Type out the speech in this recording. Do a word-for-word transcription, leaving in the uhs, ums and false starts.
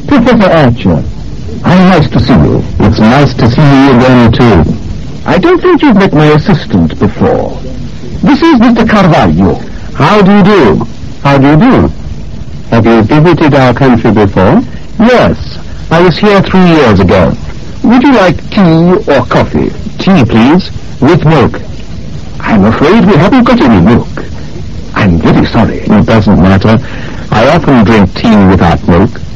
Professor Archer, how nice to see you. It's nice to see you again, too. I don't think you've met my assistant before. This is Mister Carvalho. How do you do? How do you do? Have you visited our country before? Yes, I was here three years ago. Would you like tea or coffee? Tea, please, with milk. I'm afraid we haven't got any milk. I'm very sorry. It doesn't matter. I often drink tea without milk.